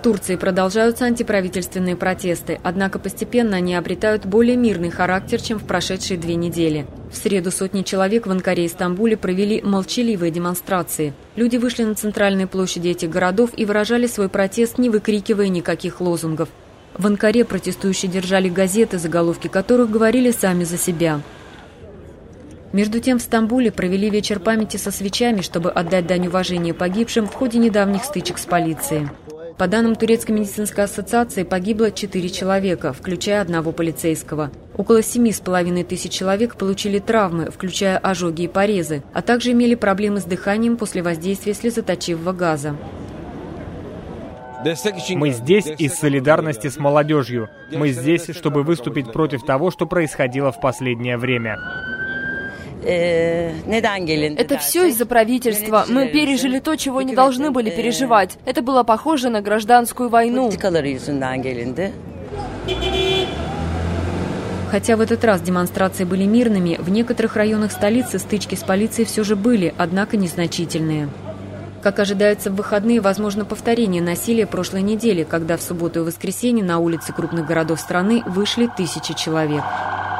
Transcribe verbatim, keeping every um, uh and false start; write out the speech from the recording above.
Турции продолжаются антиправительственные протесты, однако постепенно они обретают более мирный характер, чем в прошедшие две недели. В среду сотни человек в Анкаре и Стамбуле провели молчаливые демонстрации. Люди вышли на центральные площади этих городов и выражали свой протест, не выкрикивая никаких лозунгов. В Анкаре протестующие держали газеты, заголовки которых говорили сами за себя. Между тем в Стамбуле провели вечер памяти со свечами, чтобы отдать дань уважения погибшим в ходе недавних стычек с полицией. По данным Турецкой медицинской ассоциации, погибло четыре человека, включая одного полицейского. Около семи с половиной тысяч человек получили травмы, включая ожоги и порезы, а также имели проблемы с дыханием после воздействия слезоточивого газа. Мы здесь из солидарности с молодежью. Мы здесь, чтобы выступить против того, что происходило в последнее время. Это все из-за правительства. Мы пережили то, чего не должны были переживать. Это было похоже на гражданскую войну. Хотя в этот раз демонстрации были мирными, в некоторых районах столицы стычки с полицией все же были, однако незначительные. Как ожидается, в выходные возможно повторение насилия прошлой недели, когда в субботу и воскресенье на улицы крупных городов страны вышли тысячи человек.